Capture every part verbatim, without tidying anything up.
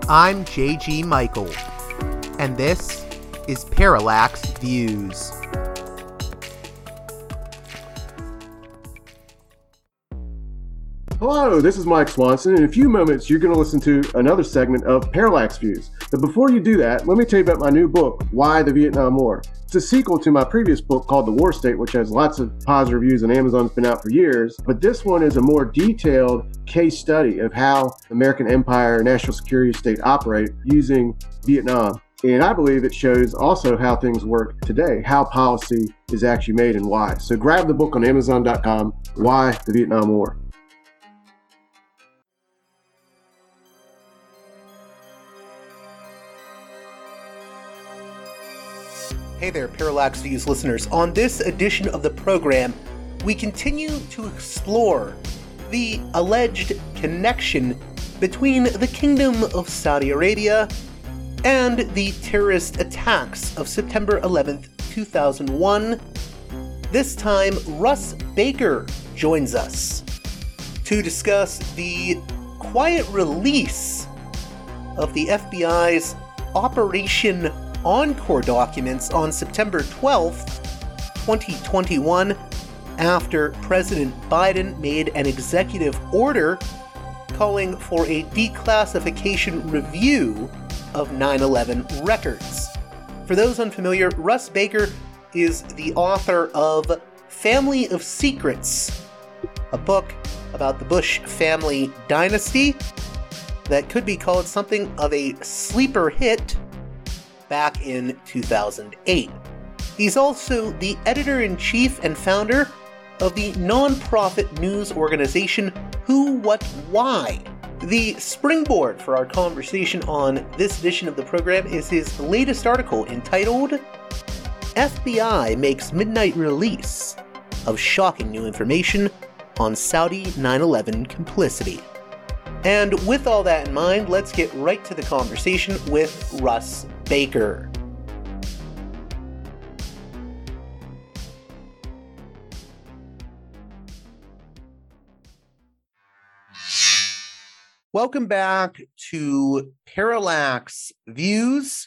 I'm J G Michael, and this is Parallax Views. Hello, this is Mike Swanson. In a few moments, you're going to listen to another segment of Parallax Views. But before you do that, let me tell you about my new book, Why the Vietnam War. It's a sequel to my previous book called The War State, which has lots of positive reviews and Amazon's been out for years. But this one is a more detailed case study of how the American empire and national security state operate using Vietnam. And I believe it shows also how things work today, how policy is actually made and why. So grab the book on Amazon dot com, Why the Vietnam War. Hey there, Parallax Views listeners. On this edition of the program, we continue to explore the alleged connection between the Kingdom of Saudi Arabia and the terrorist attacks of September eleventh, two thousand one. This time, Russ Baker joins us to discuss the quiet release of the F B I's Operation Encore documents on September twelfth, twenty twenty-one, after President Biden made an executive order calling for a declassification review of nine eleven records. For those unfamiliar, Russ Baker is the author of Family of Secrets, a book about the Bush family dynasty that could be called something of a sleeper hit back in two thousand eight. He's also the editor-in-chief and founder of the non-profit news organization Who, What, Why. The springboard for our conversation on this edition of the program is his latest article entitled F B I Makes Midnight Release of Shocking New Information on Saudi nine eleven Complicity. And with all that in mind, let's get right to the conversation with Russ Baker. Welcome back to Parallax Views.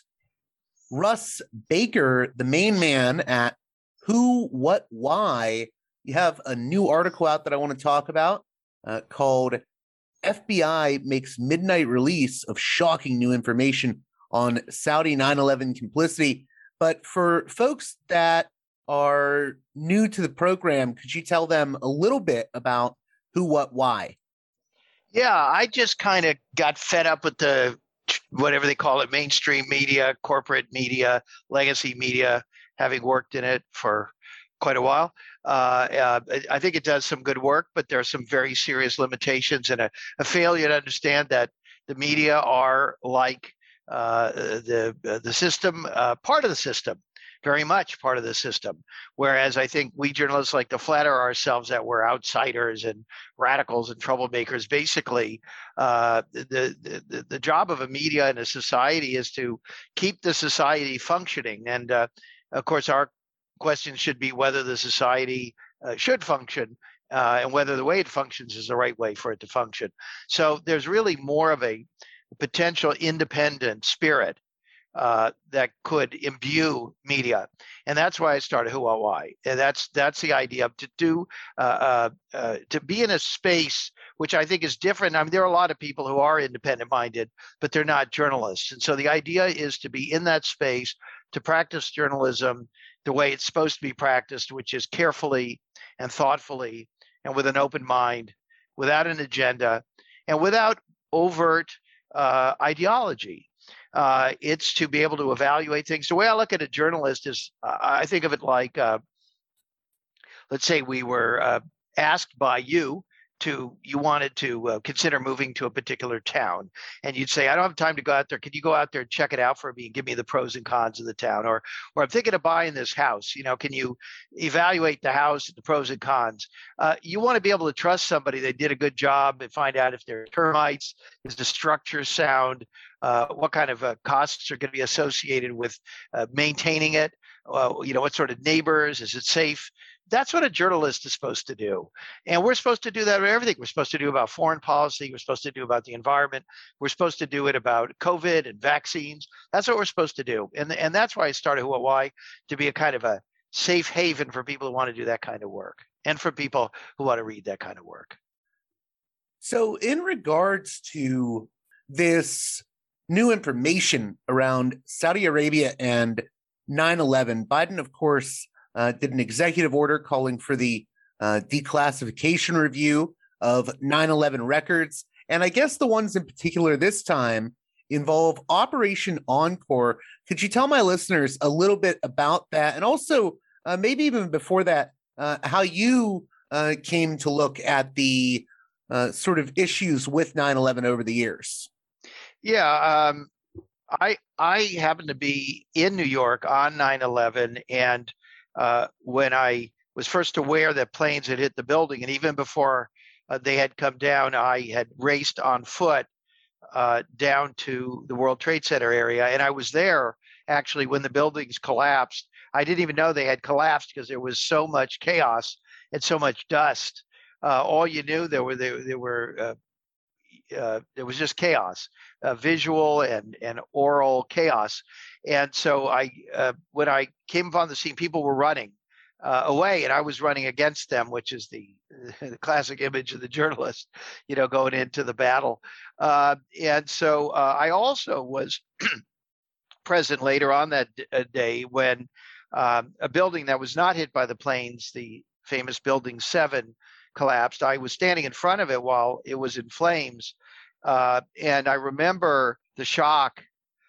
Russ Baker, the main man at Who, What, Why. You have a new article out that I want to talk about uh, called F B I Makes Midnight Release of Shocking New Information on Saudi nine eleven Complicity. But for folks that are new to the program, could you tell them a little bit about Who, What, Why? Yeah, I just kind of got fed up with the, whatever they call it, mainstream media, corporate media, legacy media, having worked in it for quite a while. Uh, uh, I think it does some good work, but there are some very serious limitations and a, a failure to understand that the media are like uh, the the system, uh, part of the system, very much part of the system. Whereas I think we journalists like to flatter ourselves that we're outsiders and radicals and troublemakers. Basically, uh, the, the the job of a media and a society is to keep the society functioning. And uh, of course, our question should be whether the society uh, should function uh, and whether the way it functions is the right way for it to function. So there's really more of a potential independent spirit uh, that could imbue media. And that's why I started Who, What, Why. And that's that's the idea to do, uh, uh, uh, to be in a space which I think is different. I mean, there are a lot of people who are independent minded, but they're not journalists. And so the idea is to be in that space, to practice journalism the way it's supposed to be practiced, which is carefully and thoughtfully and with an open mind, without an agenda, and without overt uh, ideology. Uh, it's to be able to evaluate things. The way I look at a journalist is, uh, I think of it like, uh, let's say we were uh, asked by you to, you wanted to uh, consider moving to a particular town, and you'd say, I don't have time to go out there. Can you go out there and check it out for me and give me the pros and cons of the town? Or, or I'm thinking of buying this house. You know, can you evaluate the house, the pros and cons? Uh, you want to be able to trust somebody. They did a good job and find out if there are termites, is the structure sound, uh, what kind of uh, costs are going to be associated with uh, maintaining it. Uh, you know, what sort of neighbors, is it safe? that's what a journalist is supposed to do. And we're supposed to do that with everything. We're supposed to do about foreign policy. We're supposed to do about the environment. We're supposed to do it about COVID and vaccines. That's what we're supposed to do. And, and that's why I started Who What Why, to be a kind of a safe haven for people who want to do that kind of work and for people who want to read that kind of work. So in regards to this new information around Saudi Arabia and nine eleven, Biden, of course, uh, did an executive order calling for the uh, declassification review of nine eleven records. And I guess the ones in particular this time involve Operation Encore. Could you tell my listeners a little bit about that? And also, uh, maybe even before that, uh, how you uh, came to look at the uh, sort of issues with nine eleven over the years? Yeah, um, I I happened to be in New York on nine eleven, and uh, when I was first aware that planes had hit the building, and even before uh, they had come down, I had raced on foot uh, down to the World Trade Center area, and I was there actually when the buildings collapsed. I didn't even know they had collapsed because there was so much chaos and so much dust. Uh, all you knew there were there, there were uh, uh, there was just chaos, uh, visual and and oral chaos. And so I uh, when I came upon the scene, people were running uh, away, and I was running against them, which is the the classic image of the journalist, you know, going into the battle. Uh, and so uh, I also was present later on that d- day when um, a building that was not hit by the planes, the famous Building seven, collapsed. I was standing in front of it while it was in flames. Uh, and I remember the shock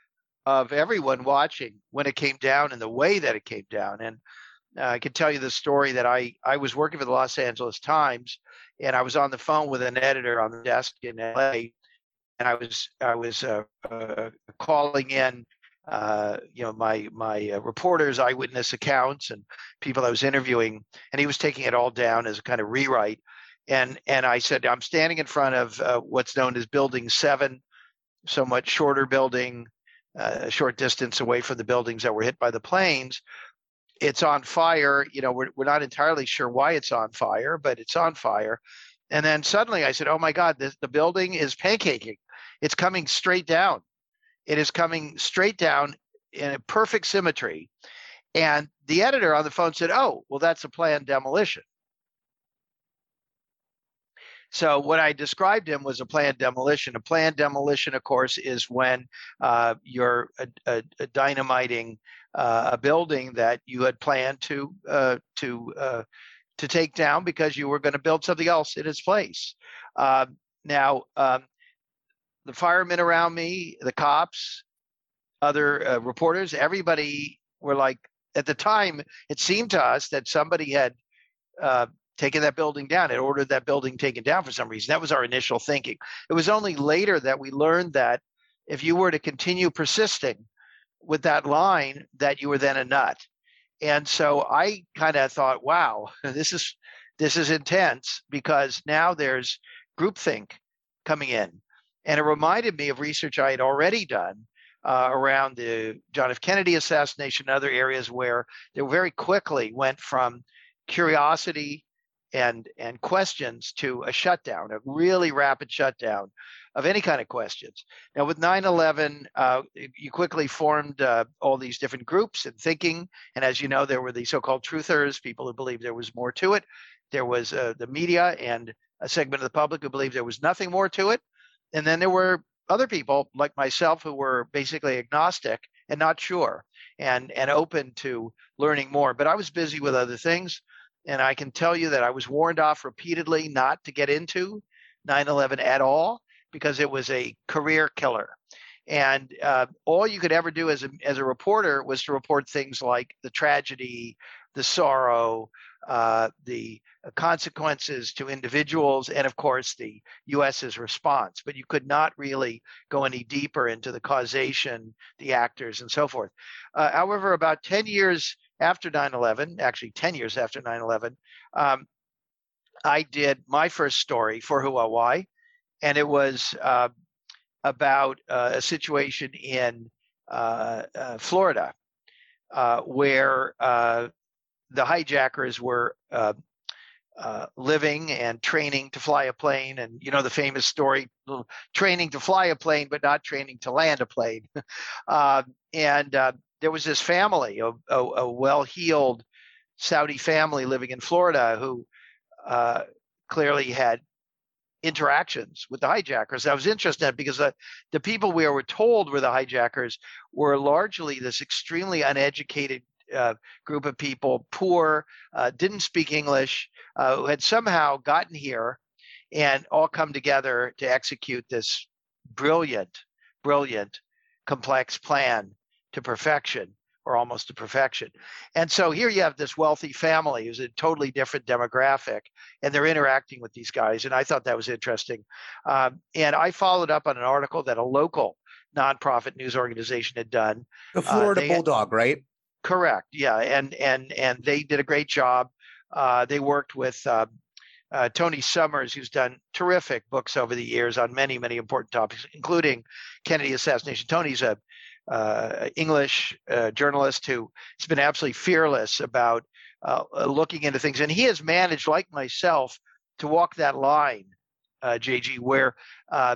of everyone watching when it came down and the way that it came down. And uh, I can tell you the story that I, I was working for the Los Angeles Times, and I was on the phone with an editor on the desk in L A, and I was I was uh, uh, calling in uh, you know, my my uh, reporters' eyewitness accounts and people I was interviewing, and he was taking it all down as a kind of rewrite. And and I said, I'm standing in front of uh, what's known as Building seven, so much shorter building, uh, a short distance away from the buildings that were hit by the planes. It's on fire. You know, we're we're not entirely sure why it's on fire, but it's on fire. And then suddenly I said, oh my God, this, the building is pancaking. It's coming straight down. It is coming straight down in a perfect symmetry. And the editor on the phone said, oh, well, that's a planned demolition. So what I described him was a planned demolition. A planned demolition, of course, is when uh, you're a, a, a dynamiting uh, a building that you had planned to uh, to uh, to take down because you were going to build something else in its place. Uh, now, um, the firemen around me, the cops, other uh, reporters, everybody were like, at the time, it seemed to us that somebody had uh, taken that building down, had ordered that building taken down for some reason. That was our initial thinking. It was only later that we learned that if you were to continue persisting with that line, that you were then a nut. And so I kind of thought, wow, this is this is intense, because now there's groupthink coming in. And it reminded me of research I had already done uh, around the John F. Kennedy assassination and other areas where they very quickly went from curiosity and and questions to a shutdown, a really rapid shutdown of any kind of questions. Now with nine eleven, uh, you quickly formed uh, all these different groups and thinking. And as you know, there were the so-called truthers, people who believed there was more to it. There was uh, the media and a segment of the public who believed there was nothing more to it. And then there were other people like myself who were basically agnostic and not sure and, and open to learning more. But I was busy with other things. And I can tell you that I was warned off repeatedly not to get into nine eleven at all, because it was a career killer. And uh, all you could ever do as a, as a reporter was to report things like the tragedy, the sorrow, uh, the consequences to individuals, and of course the U S's response. But you could not really go any deeper into the causation, the actors, and so forth. Uh, however, about ten years after nine eleven, actually ten years after nine eleven, um, I did my first story for Who What Why, and it was uh, about uh, a situation in uh, uh, Florida uh, where uh, the hijackers were uh, uh, living and training to fly a plane. And, you know, the famous story, training to fly a plane, but not training to land a plane. uh, and uh, there was this family, a, a, a well-heeled Saudi family living in Florida who uh, clearly had interactions with the hijackers. I was interested because the, the people we were told were the hijackers were largely this extremely uneducated uh, group of people, poor, uh, didn't speak English, uh, who had somehow gotten here and all come together to execute this brilliant, brilliant, complex plan to perfection, or almost to perfection. And so here you have this wealthy family who's a totally different demographic, and they're interacting with these guys. And I thought that was interesting. Um, and I followed up on an article that a local nonprofit news organization had done. The Florida uh, Bulldog, right? Correct. Yeah. And, and, and they did a great job. Uh, they worked with uh, uh, Tony Summers, who's done terrific books over the years on many, many important topics, including Kennedy assassination. Tony's a Uh, English uh, journalist who has been absolutely fearless about uh, looking into things. And he has managed, like myself, to walk that line, uh, J G, where uh,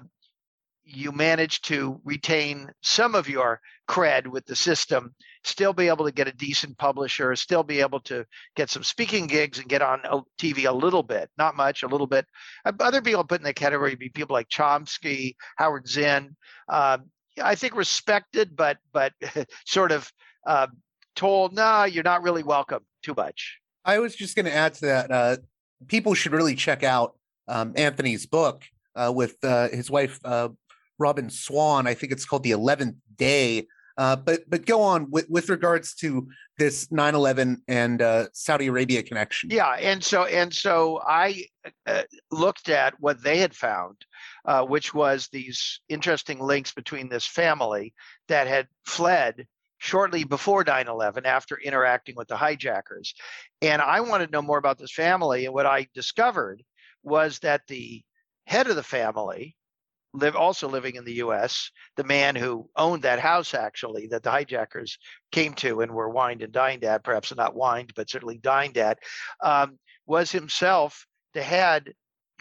you manage to retain some of your cred with the system, still be able to get a decent publisher, still be able to get some speaking gigs and get on T V a little bit, not much, a little bit. Other people put in the category would be people like Chomsky, Howard Zinn, uh, I think respected, but but sort of uh, told, no, you're not really welcome too much. I was just going to add to that. Uh, people should really check out um, Anthony's book uh, with uh, his wife, uh, Robin Swan. I think it's called The eleventh Day. Uh, but but go on with, with regards to this nine eleven and uh, Saudi Arabia connection. Yeah, and so and so I uh, looked at what they had found, uh, which was these interesting links between this family that had fled shortly before nine eleven after interacting with the hijackers. And I wanted to know more about this family. And what I discovered was that the head of the family, live also living in the U S, the man who owned that house, actually, that the hijackers came to and were wined and dined at, perhaps not wined, but certainly dined at, um, was himself the head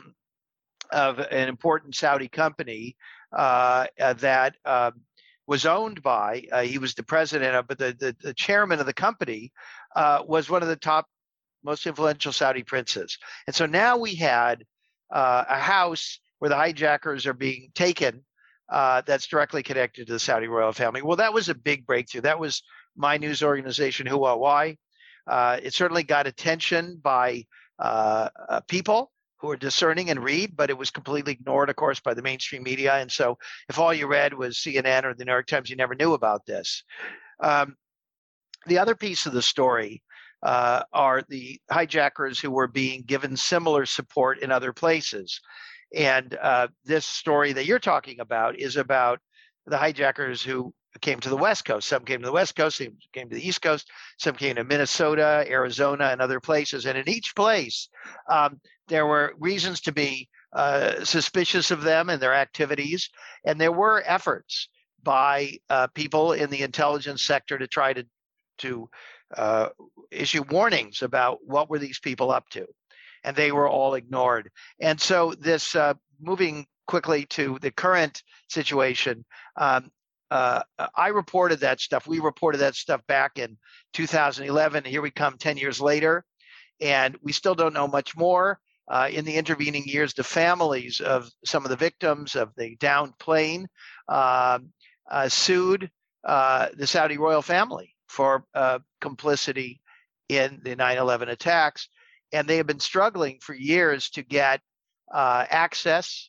of an important Saudi company uh, uh, that uh, was owned by, uh, he was the president of, but the, the, the chairman of the company uh, was one of the top, most influential Saudi princes. And so now we had uh, a house where the hijackers are being taken uh, that's directly connected to the Saudi royal family. Well, that was a big breakthrough. That was my news organization, Hua Why. Uh, it certainly got attention by uh, uh, people who are discerning and read, but it was completely ignored, of course, by the mainstream media. And so if all you read was C N N or the New York Times, you never knew about this. Um, the other piece of the story uh, are the hijackers who were being given similar support in other places. And uh, this story that you're talking about is about the hijackers who came to the West Coast. Some came to the West Coast, some came to the East Coast, some came to Minnesota, Arizona, and other places. And in each place, um, there were reasons to be uh, suspicious of them and their activities. And there were efforts by uh, people in the intelligence sector to try to, to uh, issue warnings about what were these people up to. And they were all ignored. And so this, uh, moving quickly to the current situation, um, uh, I reported that stuff. We reported that stuff back in two thousand eleven. Here we come ten years later, and we still don't know much more. Uh, in the intervening years, the families of some of the victims of the downed plane uh, uh, sued uh, the Saudi royal family for uh, complicity in the nine eleven attacks. And they have been struggling for years to get uh, access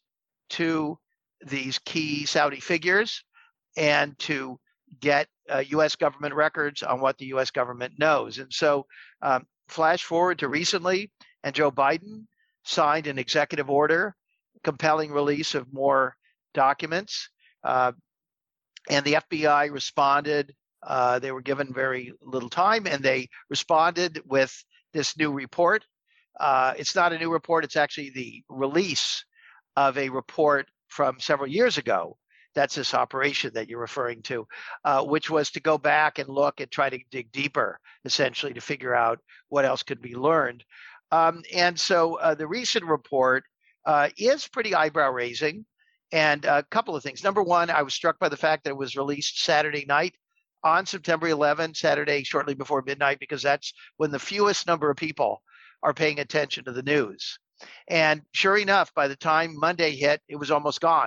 to these key Saudi figures and to get uh, U S government records on what the U S government knows. And so um, flash forward to recently, and Joe Biden signed an executive order compelling release of more documents. Uh, and the F B I responded. Uh, they were given very little time, and they responded with this new report. Uh, it's not a new report. It's actually the release of a report from several years ago That's this operation that you're referring to, uh, which was to go back and look and try to dig deeper, essentially, to figure out what else could be learned. Um, and so uh, the recent report uh, is pretty eyebrow-raising. And a couple of things. Number one, I was struck by the fact that it was released Saturday night on September eleventh, Saturday shortly before midnight, because that's when the fewest number of people are paying attention to the news. And sure enough, by the time Monday hit, it was almost gone.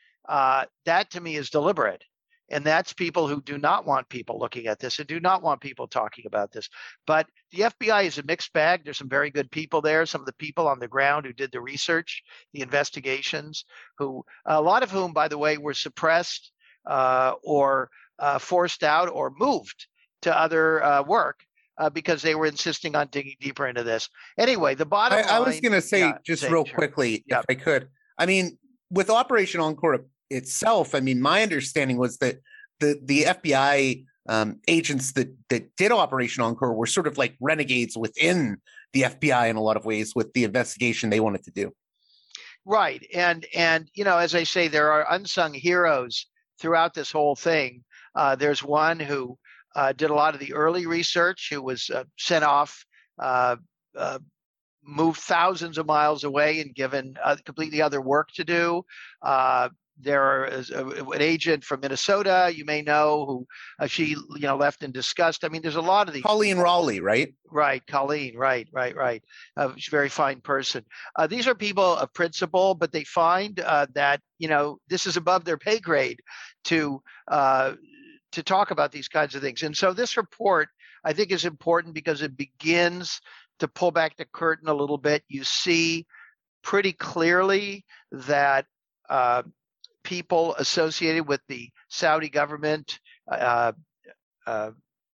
Uh, that to me is deliberate. And that's people who do not want people looking at this and do not want people talking about this. But the F B I is a mixed bag. There's some very good people there. Some of the people on the ground who did the research, the investigations, who a lot of whom, by the way, were suppressed uh, or uh, forced out or moved to other uh, work uh, because they were insisting on digging deeper into this. Anyway, the bottom I, line. I was going to say, yeah, just say, real sure. quickly, yeah. if I could. I mean, with Operation Encore itself, I mean, my understanding was that the the F B I um, agents that that did Operation Encore were sort of like renegades within the F B I in a lot of ways with the investigation they wanted to do. Right, and and you know, as I say, there are unsung heroes throughout this whole thing. Uh, there's one who uh, did a lot of the early research, who was uh, sent off. Uh, uh, moved thousands of miles away and given uh, completely other work to do. Uh, there is a, an agent from Minnesota, you may know, who uh, she you know left in disgust. I mean, there's a lot of these. Colleen people. Raleigh, right? Right, Colleen, right, right, right. Uh, she's a very fine person. Uh, these are people of principle, but they find uh, that, you know, this is above their pay grade to uh, to talk about these kinds of things. And so this report, I think, is important because it begins to pull back the curtain a little bit. You see pretty clearly that uh, people associated with the Saudi government, uh, uh,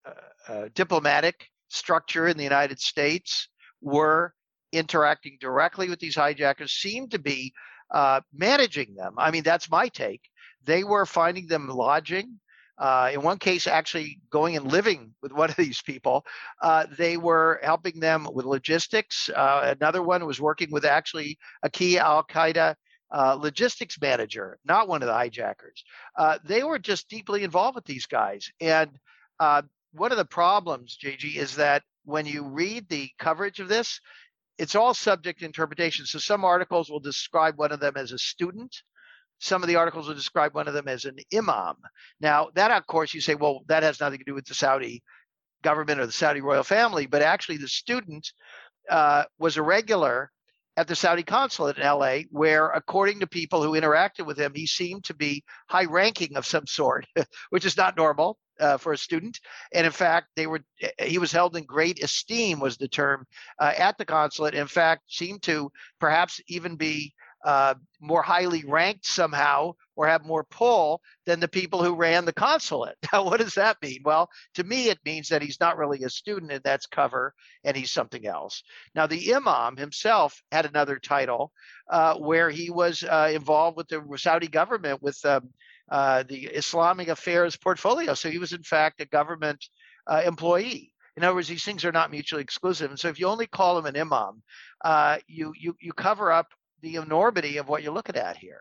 uh, diplomatic structure in the United States were interacting directly with these hijackers, seemed to be uh, managing them. I mean, that's my take. They were finding them lodging. Uh, in one case, actually going and living with one of these people. Uh, they were helping them with logistics. Uh, another one was working with actually a key Al-Qaeda uh, logistics manager, not one of the hijackers. Uh, they were just deeply involved with these guys. And uh, one of the problems, J G, is that when you read the coverage of this, it's all subject to interpretation. So some articles will describe one of them as a student. Some of the articles will describe one of them as an imam. Now, that, of course, you say, well, that has nothing to do with the Saudi government or the Saudi royal family. But actually, the student uh, was a regular at the Saudi consulate in L A, where, according to people who interacted with him, he seemed to be high ranking of some sort, which is not normal uh, for a student. And in fact, they were he was held in great esteem, was the term, uh, at the consulate. In fact, seemed to perhaps even be Uh, more highly ranked somehow or have more pull than the people who ran the consulate. Now, what does that mean? Well, to me, it means that he's not really a student, and that's cover, and he's something else. Now, the imam himself had another title uh, where he was uh, involved with the Saudi government with um, uh, the Islamic Affairs portfolio. So he was, in fact, a government uh, employee. In other words, these things are not mutually exclusive. And so if you only call him an imam, uh, you, you, you cover up the enormity of what you're looking at here.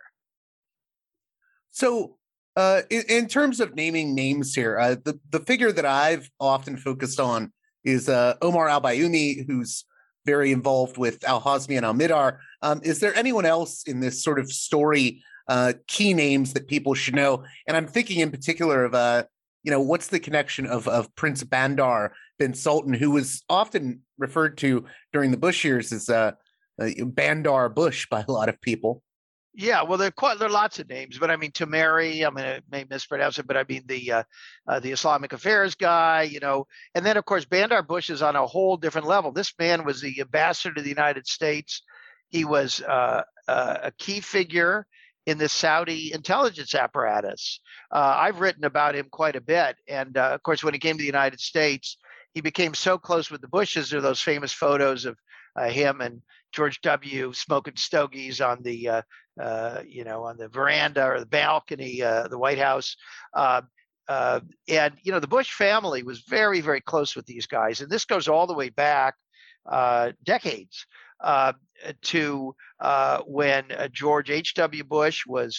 So uh, in, in terms of naming names here, uh, the, the figure that I've often focused on is uh, Omar al-Bayoumi, who's very involved with al-Hazmi and al-Midar. Um, is there anyone else in this sort of story, uh, key names that people should know? And I'm thinking in particular of, uh, you know, what's the connection of, of Prince Bandar bin Sultan, who was often referred to during the Bush years as uh, Uh, Bandar Bush by a lot of people. Yeah, well, there are quite there are lots of names, but I mean Tamari, I mean I may mispronounce it, but I mean the uh, uh, the Islamic Affairs guy, you know, and then of course Bandar Bush is on a whole different level. This man was the ambassador to the United States. He was uh, uh, a key figure in the Saudi intelligence apparatus. Uh, I've written about him quite a bit, and uh, of course when he came to the United States, he became so close with the Bushes. There are those famous photos of uh, him and George W. smoking stogies on the, uh, uh, you know, on the veranda or the balcony, uh, the White House. Uh, uh, and, you know, the Bush family was very, very close with these guys. And this goes all the way back uh, decades uh, to uh, when uh, George H W. Bush was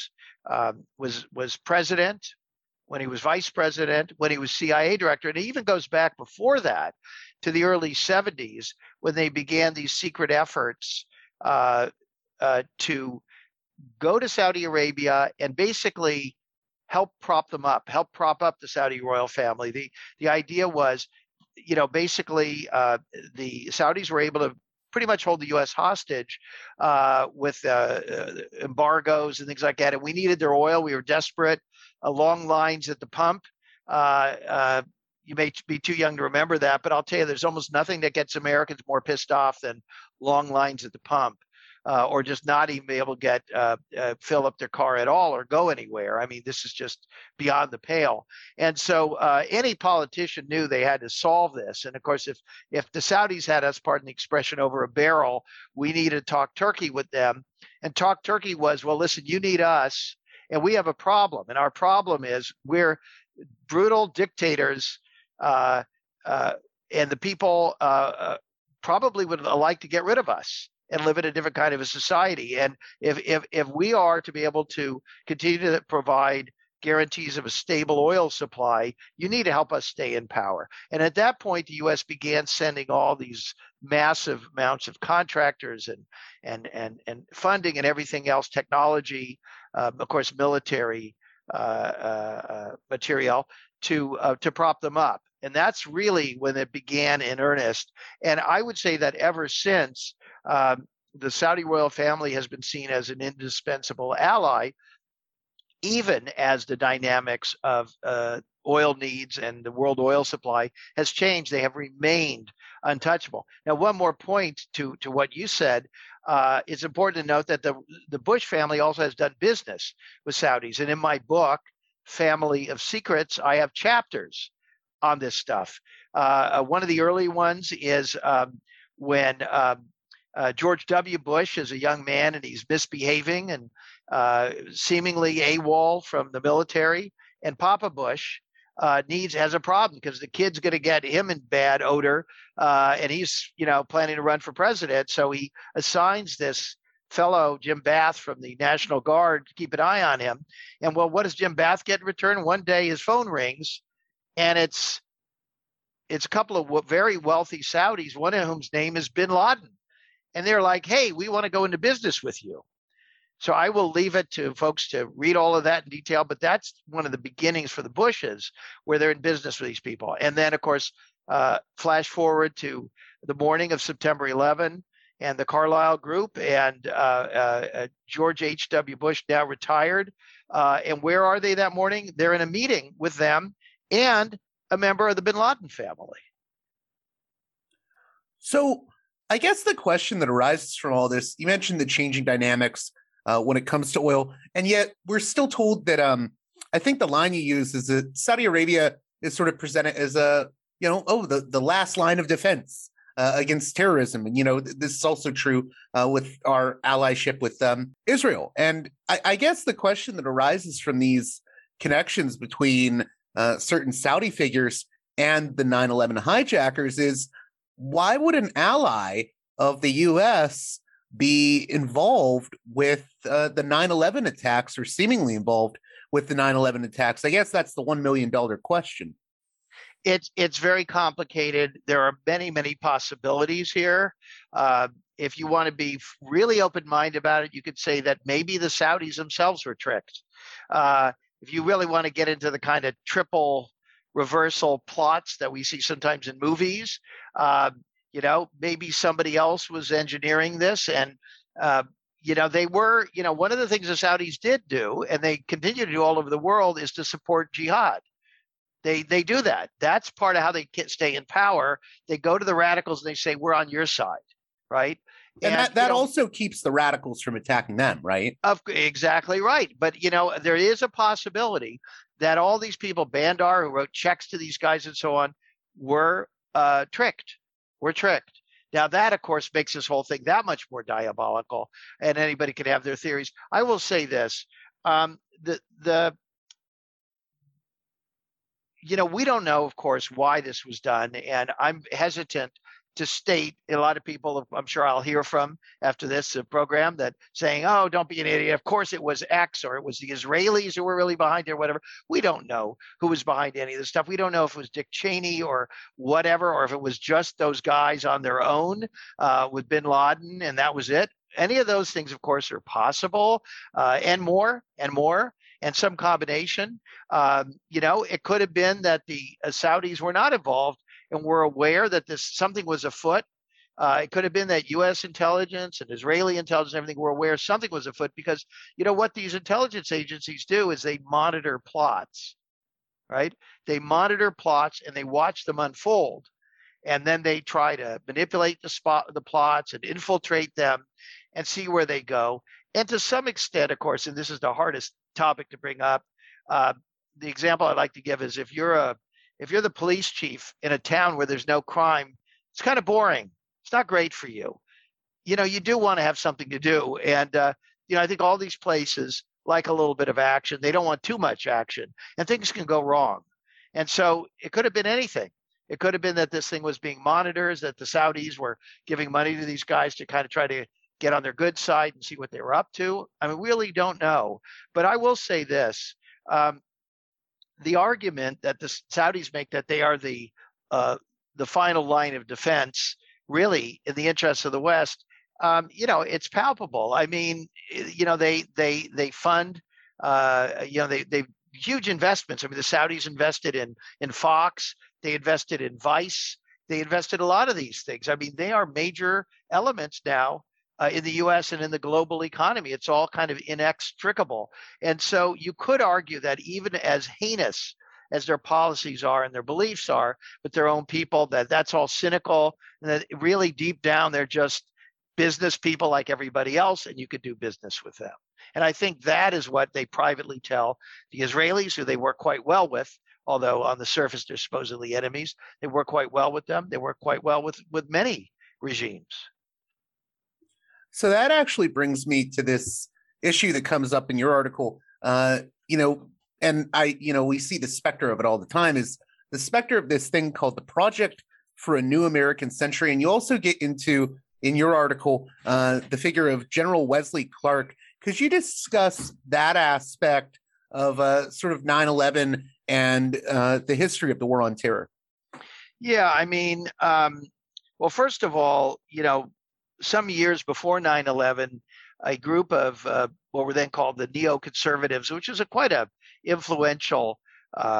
um, was was president, when he was vice president, when he was C I A director, and it even goes back before that to the early seventies when they began these secret efforts uh, uh, to go to Saudi Arabia and basically help prop them up, help prop up the Saudi royal family. The the idea was, you know, basically uh, the Saudis were able to pretty much hold the U S hostage uh, with uh, uh, embargoes and things like that. And we needed their oil. We were desperate. Uh, long lines at the pump. Uh, uh, you may be too young to remember that, but I'll tell you, there's almost nothing that gets Americans more pissed off than long lines at the pump. Uh, or just not even be able to get uh, uh, fill up their car at all or go anywhere. I mean, this is just beyond the pale. And so uh, any politician knew they had to solve this. And of course, if if the Saudis had us, pardon the expression, over a barrel, we needed to talk turkey with them. And talk turkey was, well, listen, you need us, and we have a problem. And our problem is we're brutal dictators, uh, uh, and the people uh, uh, probably would like to get rid of us and live in a different kind of a society. And if if if we are to be able to continue to provide guarantees of a stable oil supply, you need to help us stay in power. And at that point, the U S began sending all these massive amounts of contractors and and and and funding and everything else, technology, um, of course, military uh, uh, material to uh, to prop them up. And that's really when it began in earnest. And I would say that ever since, Um, the Saudi royal family has been seen as an indispensable ally, even as the dynamics of uh, oil needs and the world oil supply has changed. They have remained untouchable. Now, one more point to, to what you said. Uh, it's important to note that the, the Bush family also has done business with Saudis. And in my book, Family of Secrets, I have chapters on this stuff. Uh, one of the early ones is um, when um, Uh, George W. Bush is a young man and he's misbehaving and uh, seemingly AWOL from the military. And Papa Bush uh, needs has a problem because the kid's going to get him in bad odor, uh, and he's you know planning to run for president. So he assigns this fellow Jim Bath from the National Guard to keep an eye on him. And well, what does Jim Bath get in return? One day his phone rings, and it's it's a couple of very wealthy Saudis, one of whom's name is Bin Laden. And they're like, hey, we want to go into business with you. So I will leave it to folks to read all of that in detail. But that's one of the beginnings for the Bushes, where they're in business with these people. And then, of course, uh, flash forward to the morning of September eleventh and the Carlyle Group and uh, uh, George H W. Bush, now retired. Uh, and where are they that morning? They're in a meeting with them and a member of the Bin Laden family. So I guess the question that arises from all this, you mentioned the changing dynamics uh, when it comes to oil, and yet we're still told that, um, I think the line you use is that Saudi Arabia is sort of presented as a, you know, oh, the, the last line of defense uh, against terrorism. And, you know, th- this is also true uh, with our allyship with um, Israel. And I, I guess the question that arises from these connections between uh, certain Saudi figures and the nine eleven hijackers is, why would an ally of the U S be involved with uh, the nine eleven attacks, or seemingly involved with the nine eleven attacks? I guess that's the one million dollars question. It's it's very complicated. There are many, many possibilities here. Uh, if you want to be really open-minded about it, you could say that maybe the Saudis themselves were tricked. Uh, if you really want to get into the kind of triple reversal plots that we see sometimes in movies, uh, you know, maybe somebody else was engineering this. And, uh, you know, they were, you know, one of the things the Saudis did do, and they continue to do all over the world, is to support jihad. They they do that. That's part of how they get, stay in power. They go to the radicals and they say, we're on your side, right? And, and that, that you know, also keeps the radicals from attacking them, right? Of, exactly right. But, you know, there is a possibility that all these people, Bandar, who wrote checks to these guys and so on, were uh, tricked. Were tricked. Now, that, of course, makes this whole thing that much more diabolical, and anybody can have their theories. I will say this. Um, the, the, you know, we don't know, of course, why this was done, and I'm hesitant to state, a lot of people, I'm sure I'll hear from after this uh, program, that saying, oh, don't be an idiot. Of course it was X, or it was the Israelis who were really behind it, or whatever. We don't know who was behind any of this stuff. We don't know if it was Dick Cheney or whatever, or if it was just those guys on their own uh, with bin Laden, and that was it. Any of those things, of course, are possible, uh, and more and more, and some combination. Um, you know, it could have been that the uh, Saudis were not involved and were aware that this something was afoot. Uh, it could have been that U S intelligence and Israeli intelligence and everything were aware something was afoot, because you know what these intelligence agencies do is they monitor plots, right? They monitor plots and they watch them unfold, and then they try to manipulate the spot, the plots, and infiltrate them, and see where they go. And to some extent, of course, and this is the hardest topic to bring up, uh, the example I like to give is if you're a if you're the police chief in a town where there's no crime, it's kind of boring. It's not great for you. You know, you do want to have something to do. And, uh, you know, I think all these places like a little bit of action. They don't want too much action, and things can go wrong. And so it could have been anything. It could have been that this thing was being monitored, that the Saudis were giving money to these guys to kind of try to get on their good side and see what they were up to. I mean, we really don't know. But I will say this. Um, the argument that the Saudis make that they are the uh, the final line of defense, really in the interests of the West, um, you know, it's palpable. I mean, you know, they they they fund, uh, you know, they they huge investments. I mean, the Saudis invested in in Fox, they invested in Vice, they invested a lot of these things. I mean, they are major elements now uh, in the U S and in the global economy. It's all kind of inextricable. And so you could argue that even as heinous as their policies are and their beliefs are with their own people, that that's all cynical, and that really deep down they're just business people like everybody else, and you could do business with them. And I think that is what they privately tell the Israelis, who they work quite well with, although on the surface they're supposedly enemies. They work quite well with them. They work quite well with, with many regimes. So that actually brings me to this issue that comes up in your article. Uh, you know, and I, you know, we see the specter of it all the time, is the specter of this thing called the Project for a New American Century. And you also get into, in your article, uh, the figure of General Wesley Clark. Could you discuss that aspect of uh, sort of nine eleven and uh, the history of the War on Terror? Yeah, I mean, um, well, first of all, you know, some years before nine eleven, a group of uh, what were then called the neoconservatives, which was a quite a influential uh,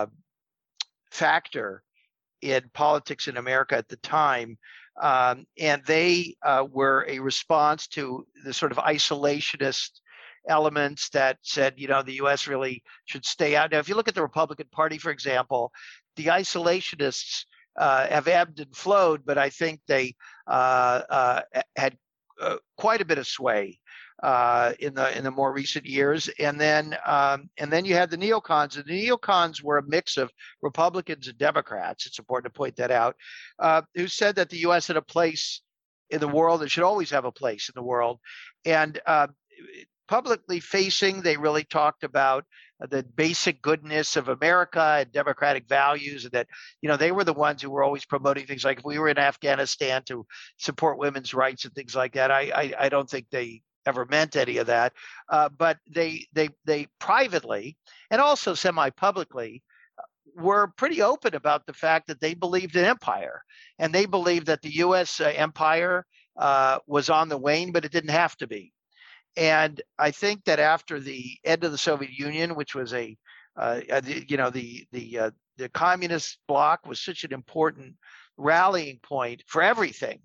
factor in politics in America at the time. Um, and they uh, were a response to the sort of isolationist elements that said, you know, the U S really should stay out. Now, if you look at the Republican Party, for example, the isolationists uh, have ebbed and flowed, but I think they uh, uh, had uh, quite a bit of sway uh, in the in the more recent years. And then um, and then you had the neocons. And the neocons were a mix of Republicans and Democrats. It's important to point that out. Uh, who said that the U S had a place in the world, it should always have a place in the world. And uh, publicly facing, they really talked about the basic goodness of America and democratic values, and that, you know, they were the ones who were always promoting things like if we were in Afghanistan to support women's rights and things like that. I I, I don't think they ever meant any of that, uh, but they they they privately and also semi-publicly were pretty open about the fact that they believed in empire, and they believed that the U S uh, empire uh, was on the wane, but it didn't have to be. And I think that after the end of the Soviet Union, which was a, uh, you know, the the uh, the communist bloc was such an important rallying point for everything,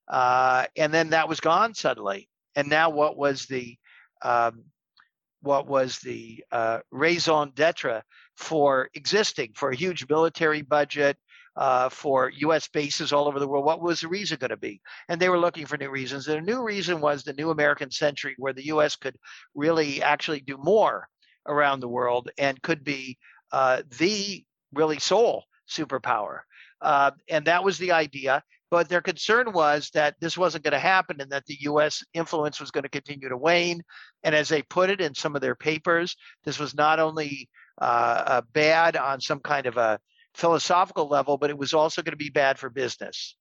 uh, and then that was gone suddenly. And now, what was the um, what was the uh, raison d'être for existing, for a huge military budget, uh, for U S bases all over the world? What was the reason going to be? And they were looking for new reasons. And a new reason was the new American century, where the U S could really actually do more around the world and could be uh, the really sole superpower. Uh, and that was the idea. But their concern was that this wasn't going to happen, and that the U S influence was going to continue to wane. And as they put it in some of their papers, this was not only uh, uh, bad on some kind of a philosophical level, but it was also going to be bad for business.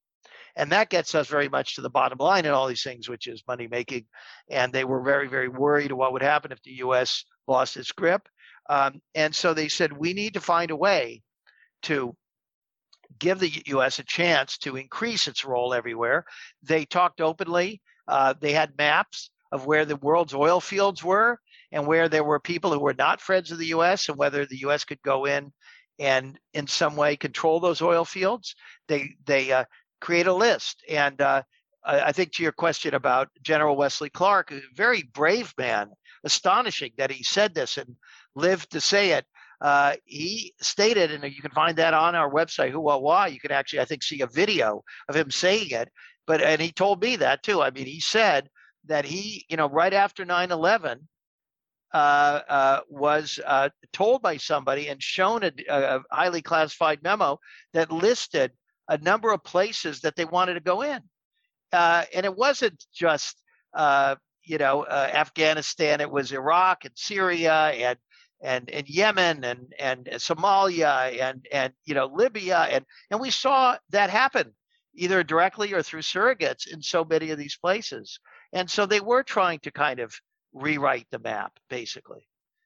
And that gets us very much to the bottom line in all these things, which is money making. And they were very, very worried what would happen if the U S lost its grip. Um, and so they said, we need to find a way to give the U S a chance to increase its role everywhere. They talked openly. Uh, they had maps of where the world's oil fields were and where there were people who were not friends of the U S and whether the U S could go in and in some way control those oil fields. They they uh, create a list. And uh, I think to your question about General Wesley Clark, a very brave man, astonishing that he said this and lived to say it. Uh, he stated, and you can find that on our website, Who What Why. You can actually, I think, see a video of him saying it. But and he told me that too. I mean, he said that he, you know, right after nine eleven, uh, uh, was uh, told by somebody and shown a, a highly classified memo that listed a number of places that they wanted to go in. Uh, and it wasn't just, uh, you know, uh, Afghanistan. It was Iraq and Syria and and and Yemen and and Somalia and and you know Libya and and we saw that happen either directly or through surrogates in so many of these places. And so they were trying to kind of rewrite the map, basically.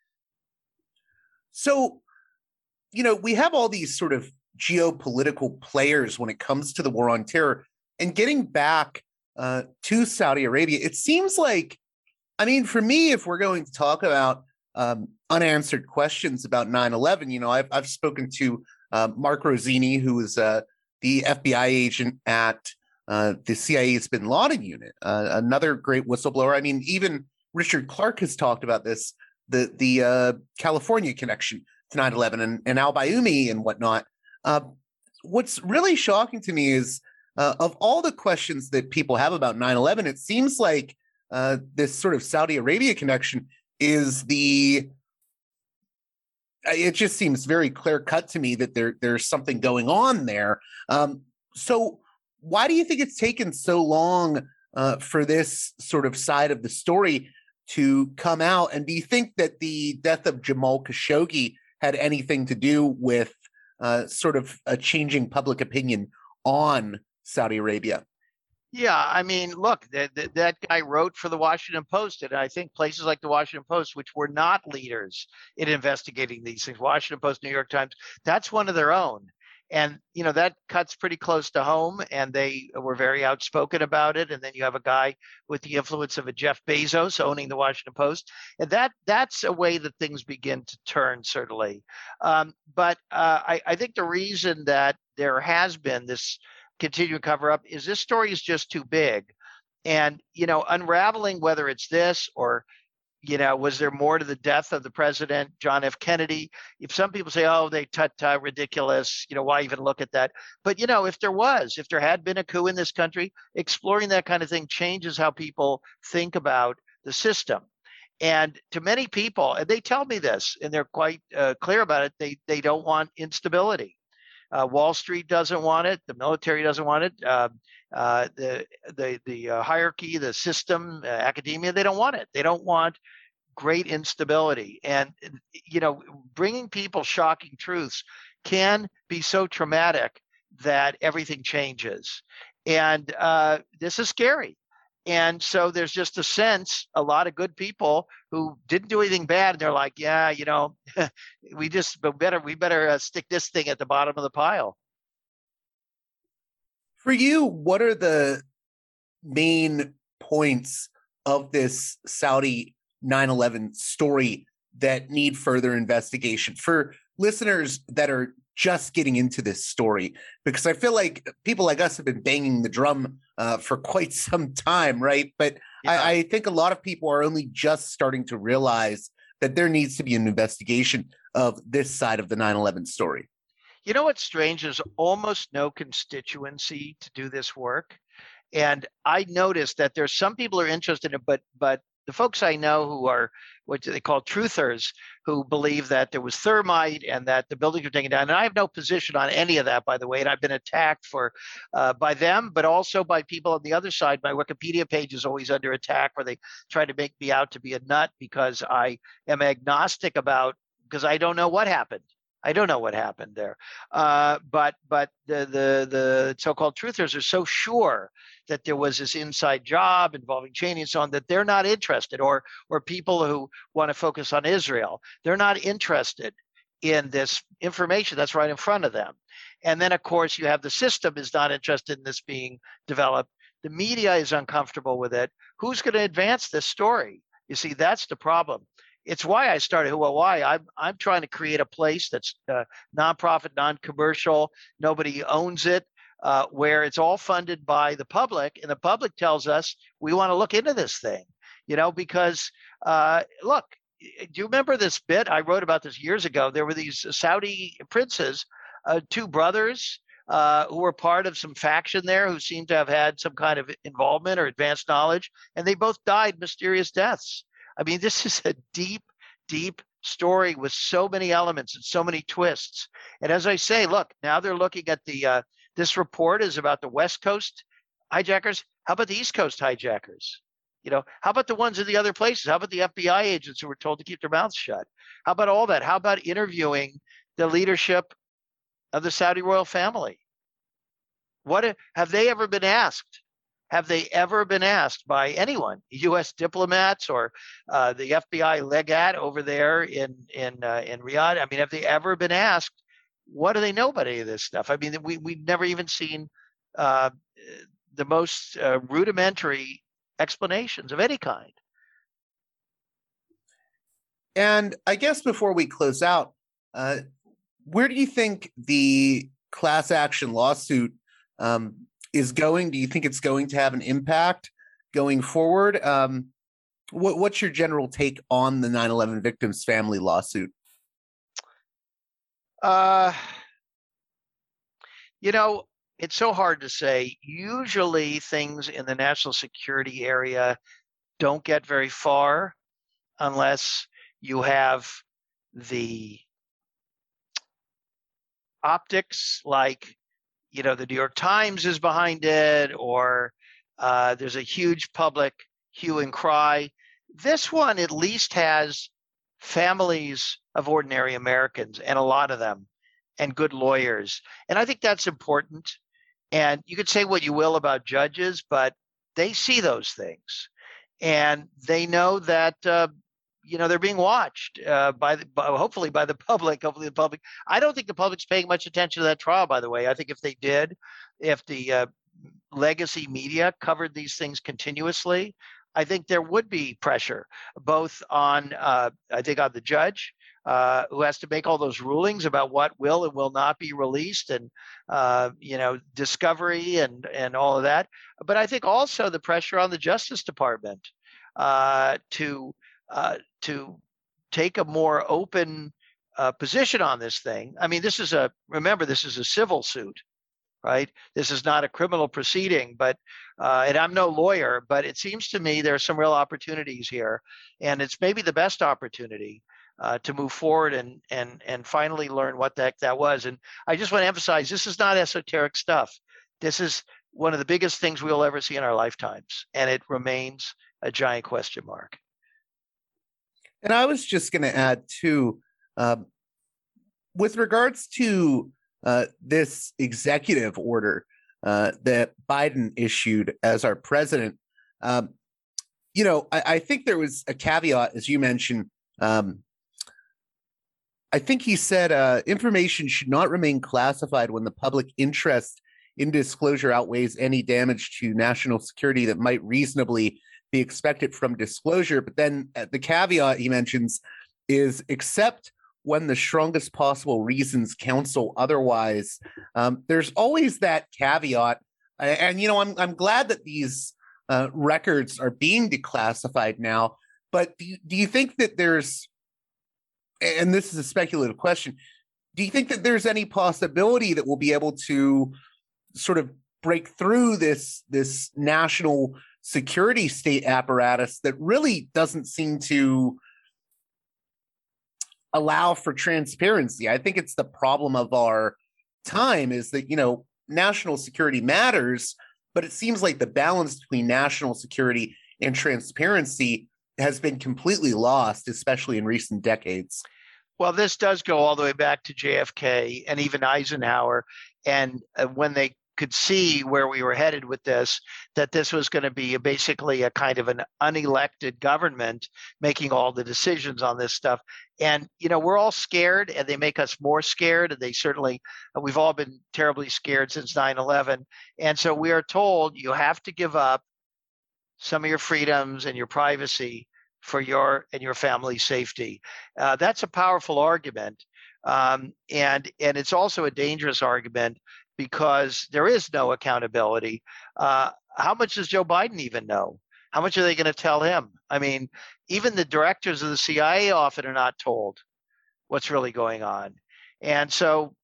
So, you know, we have all these sort of geopolitical players when it comes to the war on terror. And getting back uh, to Saudi Arabia, it seems like, I mean, for me, if we're going to talk about um, unanswered questions about nine eleven, you know, I've, I've spoken to uh, Mark Rosini, who is uh, the F B I agent at uh, the C I A's Bin Laden unit, uh, another great whistleblower. I mean, even Richard Clarke has talked about this, the the uh, California connection to nine eleven and, and al-Bayoumi and whatnot. Uh, what's really shocking to me is uh, of all the questions that people have about nine eleven, it seems like uh, this sort of Saudi Arabia connection is the, it just seems very clear cut to me that there there's something going on there. Um, so why do you think it's taken so long uh, for this sort of side of the story to come out? And do you think that the death of Jamal Khashoggi had anything to do with uh, sort of a changing public opinion on Saudi Arabia? Yeah, I mean, look, that, that that guy wrote for the Washington Post, and I think places like the Washington Post, which were not leaders in investigating these things, Washington Post, New York Times, that's one of their own. And, you know, that cuts pretty close to home, and they were very outspoken about it. And then you have a guy with the influence of a Jeff Bezos owning the Washington Post. And that that's a way that things begin to turn, certainly. Um, but uh, I, I think the reason that there has been this continuing cover up is this story is just too big. And, you know, unraveling whether it's this or, you know, was there more to the death of the president, John F. Kennedy? If some people say, oh, they tut-tut, ridiculous, you know, why even look at that? But, you know, if there was, if there had been a coup in this country, exploring that kind of thing changes how people think about the system. And to many people, and they tell me this, and they're quite uh, clear about it, they they don't want instability. Uh, Wall Street doesn't want it. The military doesn't want it. Uh, uh, the the the uh, hierarchy, the system, uh, academia, they don't want it. They don't want great instability. And, you know, bringing people shocking truths can be so traumatic that everything changes. And uh, this is scary. And so there's just a sense, a lot of good people who didn't do anything bad, and they're like, yeah, you know, we just better, we better uh, stick this thing at the bottom of the pile. For you, what are the main points of this Saudi nine eleven story that need further investigation for listeners that are just getting into this story? Because I feel like people like us have been banging the drum uh, for quite some time, right? But yeah. I, I think a lot of people are only just starting to realize that there needs to be an investigation of this side of the nine eleven story. You know what's strange? There's almost no constituency to do this work. And I noticed that there's some people who are interested in it, but but the folks I know who are what they call truthers, who believe that there was thermite and that the buildings were taken down. And I have no position on any of that, by the way. And I've been attacked for uh, by them, but also by people on the other side. My Wikipedia page is always under attack, where they try to make me out to be a nut because I am agnostic about, because I don't know what happened. I don't know what happened there. Uh, but but the, the, the so-called truthers are so sure that there was this inside job involving Cheney and so on that they're not interested, or or people who want to focus on Israel, they're not interested in this information that's right in front of them. And then, of course, you have the system is not interested in this being developed. The media is uncomfortable with it. Who's going to advance this story? You see, that's the problem. It's why I started Who What Why. I'm I'm trying to create a place that's uh, nonprofit, non-commercial. Nobody owns it, uh, where it's all funded by the public, and the public tells us we want to look into this thing. You know, because uh, look, do you remember this bit? I wrote about this years ago. There were these Saudi princes, uh, two brothers uh, who were part of some faction there, who seemed to have had some kind of involvement or advanced knowledge, and they both died mysterious deaths. I mean, this is a deep, deep story with so many elements and so many twists. And as I say, look, now they're looking at the, uh, this report is about the West Coast hijackers. How about the East Coast hijackers? You know, how about the ones in the other places? How about the F B I agents who were told to keep their mouths shut? How about all that? How about interviewing the leadership of the Saudi royal family? What have they ever been asked? Have they ever been asked by anyone, U S diplomats or uh, the F B I legate over there in in uh, in Riyadh? I mean, have they ever been asked, what do they know about any of this stuff? I mean, we we've never even seen uh, the most uh, rudimentary explanations of any kind. And I guess before we close out, uh, where do you think the class action lawsuit um, is going? Do you think it's going to have an impact going forward? Um, what, what's your general take on the nine eleven victims' family lawsuit? Uh, you know, it's so hard to say. Usually things in the national security area don't get very far unless you have the optics, like, you know, the New York Times is behind it, or uh, there's a huge public hue and cry. This one at least has families of ordinary Americans, and a lot of them, and good lawyers. And I think that's important. And you could say what you will about judges, but they see those things. And they know that, uh, you know, they're being watched uh, by, the, by, hopefully by the public, hopefully the public. I don't think the public's paying much attention to that trial, by the way. I think if they did, if the uh, legacy media covered these things continuously, I think there would be pressure, both on, uh, I think, on the judge, uh, who has to make all those rulings about what will and will not be released, and, uh, you know, discovery and, and all of that. But I think also the pressure on the Justice Department uh, to, uh, to take a more open uh, position on this thing. I mean, this is a, remember, this is a civil suit, right? This is not a criminal proceeding, but, uh, and I'm no lawyer, but it seems to me there are some real opportunities here, and it's maybe the best opportunity uh, to move forward and, and, and finally learn what the heck that was. And I just want to emphasize, this is not esoteric stuff. This is one of the biggest things we'll ever see in our lifetimes, and it remains a giant question mark. And I was just going to add too, uh, with regards to uh, this executive order uh, that Biden issued as our president, um, you know, I, I think there was a caveat, as you mentioned. Um, I think he said uh, information should not remain classified when the public interest in disclosure outweighs any damage to national security that might reasonably be expected from disclosure. But then uh, the caveat he mentions is, except when the strongest possible reasons counsel otherwise. Um, there's always that caveat. And, and, you know, I'm, I'm glad that these uh, records are being declassified now. But do you, do you think that there's, and this is a speculative question, do you think that there's any possibility that we'll be able to sort of break through this, this national security state apparatus that really doesn't seem to allow for transparency? I think it's the problem of our time, is that, you know, national security matters, but it seems like the balance between national security and transparency has been completely lost, especially in recent decades. Well, this does go all the way back to J F K and even Eisenhower. And uh, when they could see where we were headed with this, that this was going to be a, basically a kind of an unelected government making all the decisions on this stuff. And, you know, we're all scared, and they make us more scared. And they certainly, we've all been terribly scared since nine eleven. And so we are told you have to give up some of your freedoms and your privacy for your and your family's safety. Uh, that's a powerful argument. Um, and, and it's also a dangerous argument because there is no accountability. Uh, how much does Joe Biden even know? How much are they going to tell him? I mean, even the directors of the C I A often are not told what's really going on. And so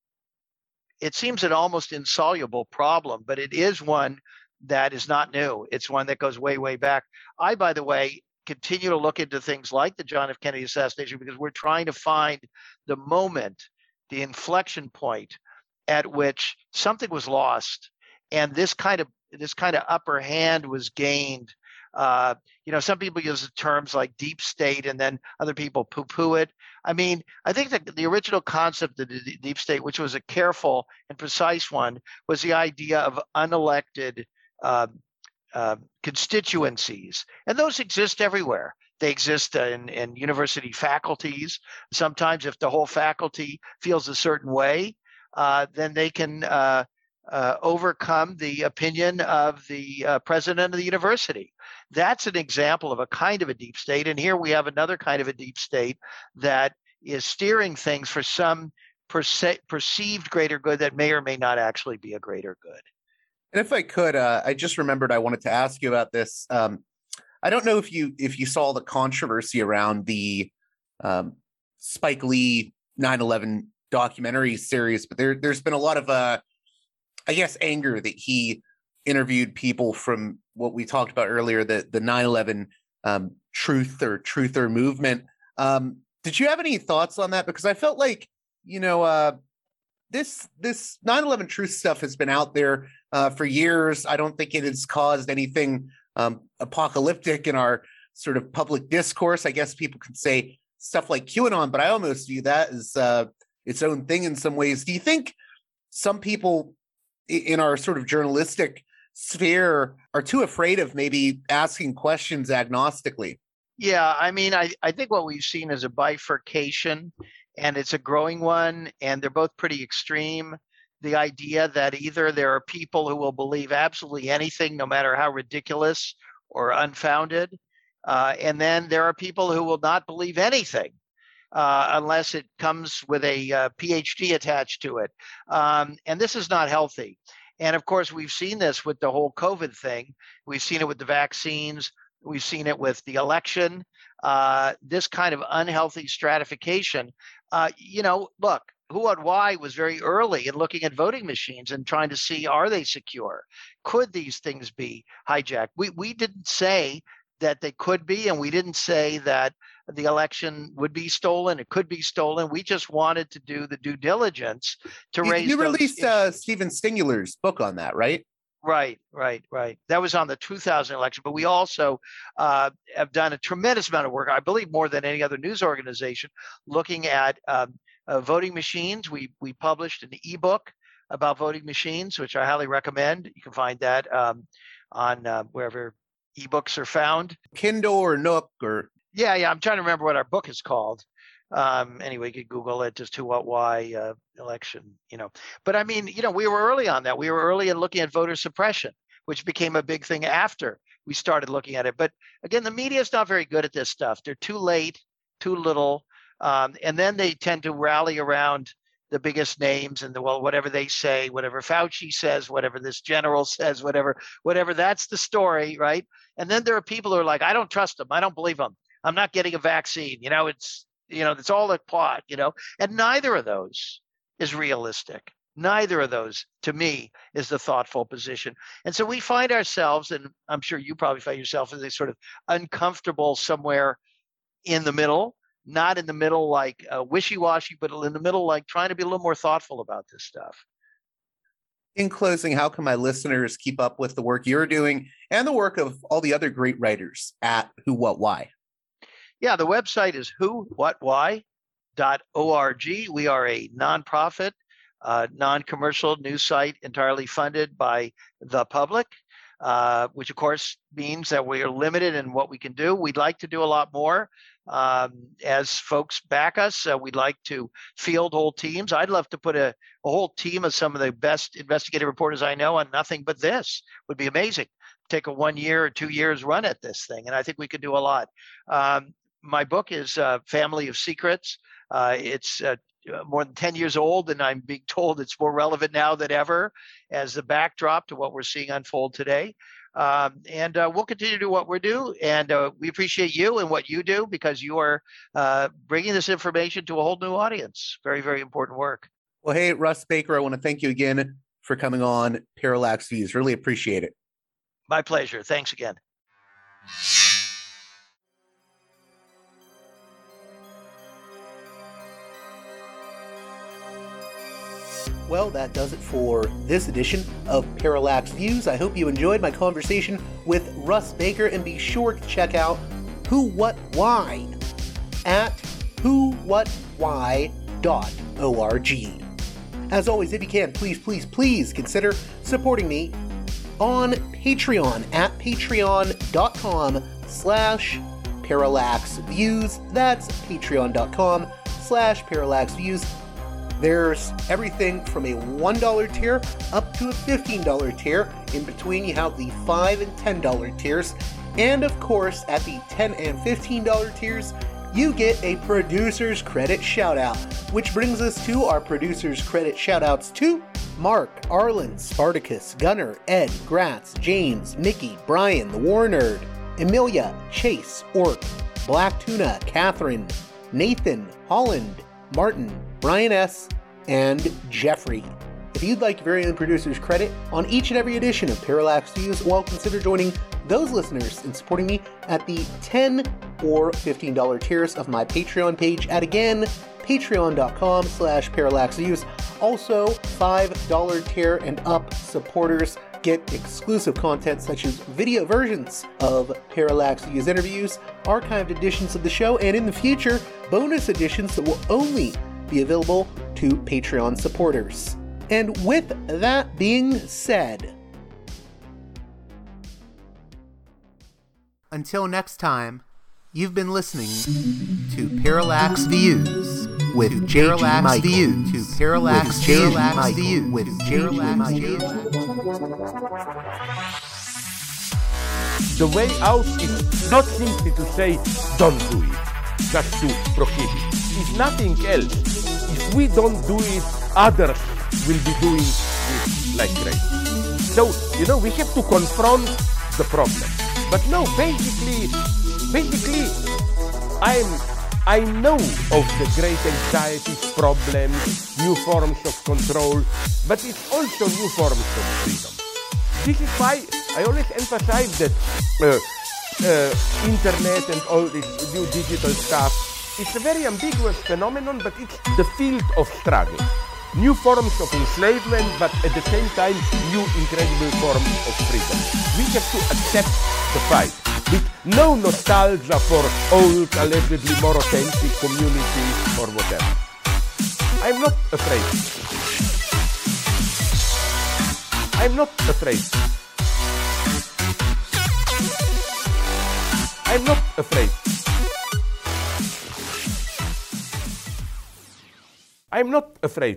it seems an almost insoluble problem, but it is one that is not new. It's one that goes way, way back. I, by the way, continue to look into things like the John F. Kennedy assassination because we're trying to find the moment, the inflection point at which something was lost and this kind of this kind of upper hand was gained. Uh, you know, some people use terms like deep state and then other people poo-poo it. I mean, I think that the original concept of the deep state, which was a careful and precise one, was the idea of unelected uh, uh, constituencies. And those exist everywhere. They exist in, in university faculties. Sometimes if the whole faculty feels a certain way, uh, then they can uh, uh, overcome the opinion of the uh, president of the university. That's an example of a kind of a deep state. And here we have another kind of a deep state that is steering things for some perce- perceived greater good that may or may not actually be a greater good. And if I could, uh, I just remembered I wanted to ask you about this. Um, I don't know if you if you saw the controversy around the um, Spike Lee nine eleven documentary series, but there, there's been a lot of, uh, I guess, anger that he interviewed people from what we talked about earlier, the, the nine eleven um, truth or truther movement. Um, did you have any thoughts on that? Because I felt like, you know, uh, this this nine eleven truth stuff has been out there uh, for years. I don't think it has caused anything um, apocalyptic in our sort of public discourse. I guess people could say stuff like QAnon, but I almost view that as uh, its own thing in some ways. Do you think some people in our sort of journalistic sphere are too afraid of maybe asking questions agnostically? Yeah, I mean, I, I think what we've seen is a bifurcation, and it's a growing one, and they're both pretty extreme. The idea that either there are people who will believe absolutely anything, no matter how ridiculous or unfounded, uh, and then there are people who will not believe anything uh, unless it comes with a uh, P H D attached to it. Um, and this is not healthy. And of course, we've seen this with the whole COVID thing. We've seen it with the vaccines. We've seen it with the election. Uh, this kind of unhealthy stratification. Uh, you know, look, Who What Why was very early in looking at voting machines and trying to see, are they secure? Could these things be hijacked? We we didn't say that they could be, and we didn't say that the election would be stolen. It could be stolen. We just wanted to do the due diligence to You, raise. you those released issues. uh, Stephen Stinguler's book on that, right? Right, right, right. That was on the two thousand election, but we also uh, have done a tremendous amount of work, I believe more than any other news organization, looking at um, uh, voting machines. We we published an ebook about voting machines, which I highly recommend. You can find that um, on uh, wherever ebooks are found. Kindle or Nook or Yeah, yeah. I'm trying to remember what our book is called. Um, anyway, you could Google it, just Who What Why uh, election, you know. But I mean, you know, we were early on that. We were early in looking at voter suppression, which became a big thing after we started looking at it. But again, the media is not very good at this stuff. They're too late, too little. Um, and then they tend to rally around the biggest names and the, well, whatever they say, whatever Fauci says, whatever this general says, whatever, whatever, that's the story, right? And then there are people who are like, I don't trust them. I don't believe them. I'm not getting a vaccine. You know, it's, you know, it's all a plot, you know, and neither of those is realistic. Neither of those, to me, is the thoughtful position. And so we find ourselves, and I'm sure you probably find yourself as a sort of uncomfortable somewhere in the middle, not in the middle like uh, wishy-washy, but in the middle like trying to be a little more thoughtful about this stuff. In closing, how can my listeners keep up with the work you're doing and the work of all the other great writers at Who What Why? Yeah, the website is Who What Why dot org. We are a nonprofit, uh, non-commercial news site entirely funded by the public, uh, which of course means that we are limited in what we can do. We'd like to do a lot more. Um, as folks back us, uh, we'd like to field whole teams. I'd love to put a, a whole team of some of the best investigative reporters I know on Nothing But This. Would be amazing. Take a one year or two years run at this thing, and I think we could do a lot. Um, my book is uh, Family of Secrets. Uh, it's uh, more than ten years old, and I'm being told it's more relevant now than ever as the backdrop to what we're seeing unfold today. Um, and uh, we'll continue to do what we do, and uh, we appreciate you and what you do, because you are uh, bringing this information to a whole new audience. Very, very important work. Well, hey, Russ Baker, I want to thank you again for coming on Parallax Views. Really appreciate it. My pleasure. Thanks again. Well, that does it for this edition of Parallax Views. I hope you enjoyed my conversation with Russ Baker, and be sure to check out Who What Why at who what why dot org. As always, if you can, please, please, please consider supporting me on Patreon at patreon.com slash parallax views. That's patreon.com slash parallax views. There's everything from a one dollar tier up to a fifteen dollar tier. In between, you have the five and ten dollar tiers. And of course, at the ten and fifteen dollar tiers, you get a producer's credit shout-out, which brings us to our producer's credit shout-outs to Mark, Arlen, Spartacus, Gunnar, Ed, Gratz, James, Mickey, Brian, the War Nerd, Emilia, Chase, Orc, Black Tuna, Catherine, Nathan, Holland, Martin, Brian S., and Jeffrey. If you'd like your very own producer's credit on each and every edition of Parallax Views, well, consider joining those listeners and supporting me at the ten or fifteen dollar tiers of my Patreon page at, again, patreon.com slash parallaxviews. Also, five dollar tier and up supporters get exclusive content such as video versions of Parallax Views interviews, archived editions of the show, and in the future, bonus editions that will only be available to Patreon supporters. And with that being said, until next time, you've been listening to Parallax Views with J G Michael. Views to Parallax Views with Parallax Views. The way out is not simply to say don't do it, just to prohibit. It's nothing else. If we don't do it, others will be doing it like crazy. So, you know, we have to confront the problem. But no, basically, basically, I'm, I know of the great anxieties, problems, new forms of control, but it's also new forms of freedom. This is why I always emphasize that uh, uh, internet and all this new digital stuff, it's a very ambiguous phenomenon, but it's the field of struggle. New forms of enslavement, but at the same time, new incredible forms of freedom. We have to accept the fight with no nostalgia for old, allegedly more authentic communities or whatever. I'm not afraid. I'm not afraid. I'm not afraid. I'm not afraid.